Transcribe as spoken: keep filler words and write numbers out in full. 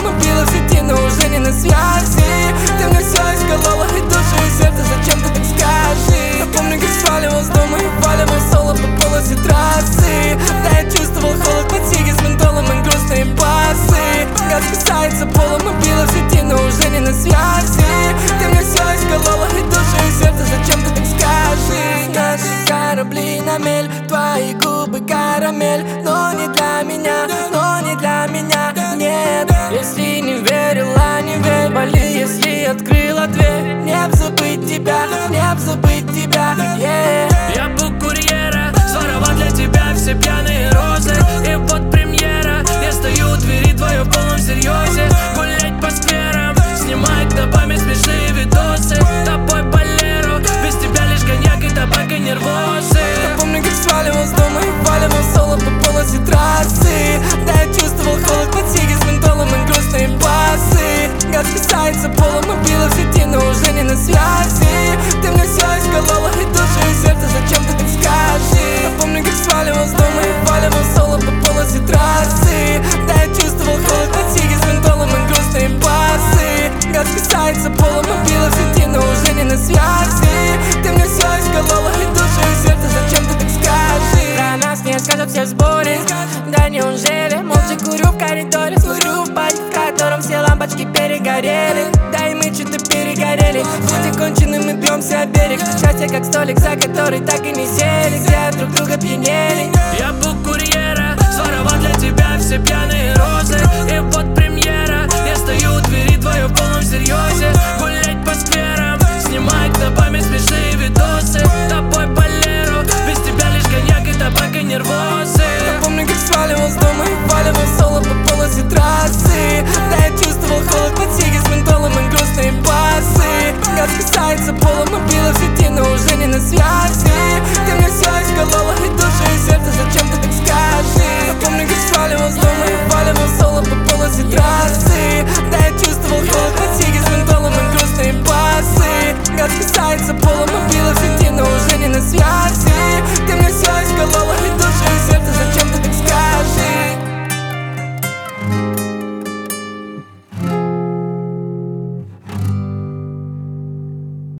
полом убила в сети, но уже не на связи. Ты мне все исколола и душу, и сердце, зачем ты так скажи? Напомню, как сваливал с дома и валивал соло по полосе трассы. Да, я чувствовал холод под сиги с ментолом и грустные басы. Газ касается пола, убила в сети, но уже не на связи. Ты мне все исколола и душу, и сердце, зачем ты так скажи? Наши корабли на мель, твои губы карамель. Но не для меня, но не для меня, нет. Если не верила, не верь, боли, если открыла дверь. Не б забыть тебя, не б забыть тебя, yeah. Я был курьера, своровал для тебя все пьяные розы. И вот премьера, я стою у двери твою в полном серьезе. Гулять по скверам, снимать на память смешные видосы. Тобой болеру, без тебя лишь коньяк и табак и нервосы. Я помню, как сваливал с дома и валивал соло по полосе трассы. Да, я чувствовал холод под сиги с ментолом и грустные басы. Газ касается пола, убила в сети, но уже не на связи. Ты мне все исколола и душу, и сердце, зачем ты так скажи? Я помню, как сваливал с дома и валивал соло по полосе трассы. Да, я чувствовал холод под сиги с ментолом и грустные басы. Газ касается пола, убила в сети, но уже не на связи. Ты мне все исколола и душу, и сердце, зачем ты так скажи? Про нас не скажут все в сборе. Да неужели? Молча курю в коридоре, курю в баре, в котором все лампочки перегорели. Да и мы что-то перегорели. Будь кончены, мы бьемся о берег. Счастье как столик, за который так и не сели, где друг друга пьянели. Я был курьера, своровал для тебя все пьяные розы. И вот премьера, я стою у двери твою в полном серьезе. Гулять по скверам, снимать на память смешные видосы. Тобой болеру, без тебя лишь коньяк и табак и нервосы.